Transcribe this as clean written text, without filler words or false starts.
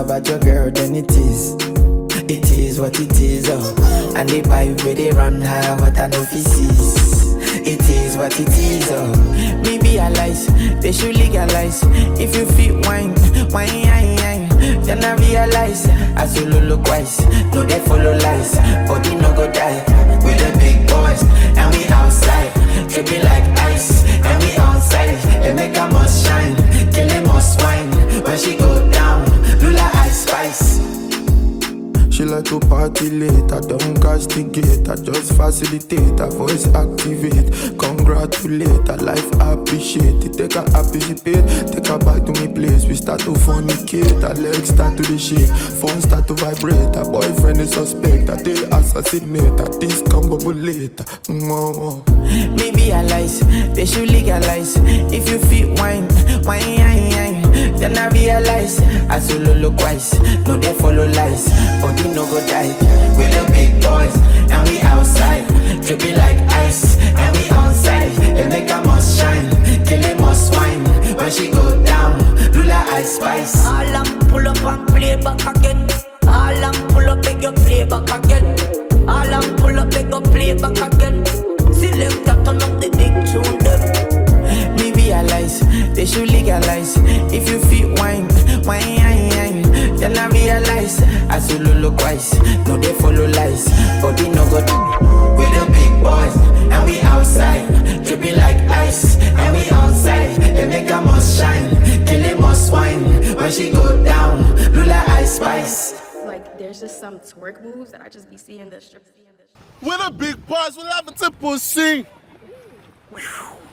about your girl, then it is. It is what it is, oh. And the pipe where they run high, what I know feces. It is what it is, oh. Me realize, they should legalize. If you feel wine, then I realize, as you look wise, no they follow lies, body no go die. We the big boys, and we outside, dripping like ice, and we outside, they make a must shine, kill them must wine, when she go down, Lula ice spice. She like to party late, I don't castigate, I just facilitate, her voice activate, congratulate, her life appreciate, it take her participate, take her back to me place, we start to fornicate, her legs start to the shake, phone start to vibrate, her boyfriend is suspect, I tell assassinate, her this come bubble later, Me realize, they should legalize, if you feel wine, then I realize, as you look wise, no they follow lies, body no go die. We the big boys, and we outside, dripping like ice, and we outside, they make a must shine, kill it must wine, when she go down, Lula ice spice. All I'm pull up and play back again. All I'm pull up, make you play back again. All I'm pull up, make you play back again. Select that turn up the big tune them. Me realize, they should legalize, if you feel wine, then I realize, as you look wise, no they follow lies, body no go down. We the big boys, and we outside, dripping like ice, and we outside, they make a must shine, kill it must wine, when she go down, Lula ice spice. Like, there's just some twerk moves that I just be seeing the strip. We're the big boys, we'll have a tempo sing.